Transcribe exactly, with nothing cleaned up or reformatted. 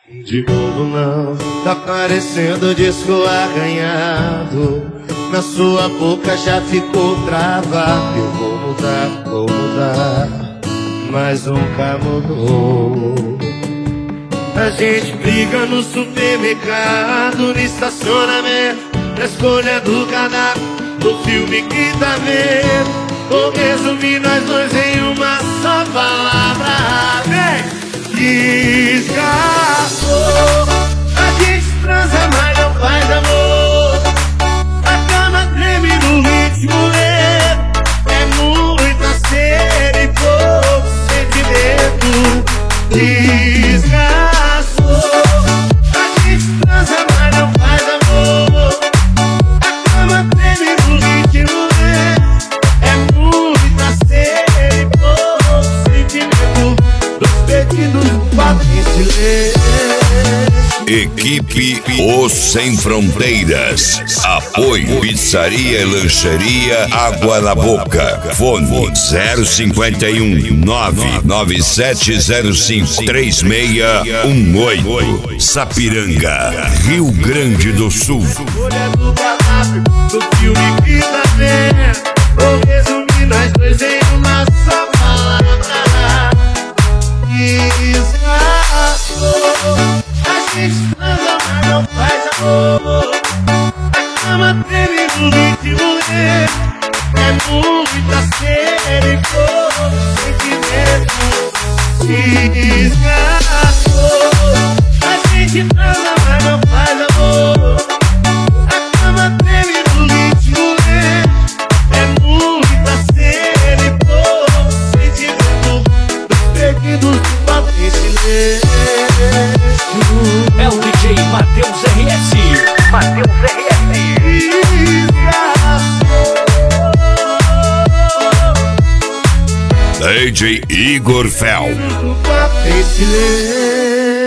De novo não, tá parecendo disco arranhado. Na sua boca já ficou travado. Eu vou mudar, vou mudar, mas nunca mudou. A gente briga no supermercado, no estacionamento, na escolha do cardápio, do filme que tá vendo. Vou resumir nós dois em uma só palavra. Vem! Desgastou. A gente transa, mas não faz amor. A cama treme no ritmo lento. É muita sede e pouco sentimento. Desgastou. A gente transa, mas não faz amor. A cama treme no ritmo lento. É muita sede e pouco sentimento. Dos pedidos batem silêncio. Equipe Os Sem Fronteiras. Apoio Pizzaria e Lancheria Água na Boca. Fone zero cinquenta e um, nove nove sete zero cinco, três seis um oito. Sapiranga, Rio Grande do Sul. Olha do cardápio, do filme que tá vendo. Vou resumir nós dois em uma só palavra. Desgastou. A gente transa, mas não faz amor. A cama treme no ritmo lento. É muita sede e pouco sentimento. Desgastou. A gente transa, mas não faz amor. A cama treme no ritmo lento. É muita sede e pouco sentimento. Dos perdidos do papo em silêncio. É o D J Matheus R S. Matheus R S. D J Igor Fel. Do papo em silêncio.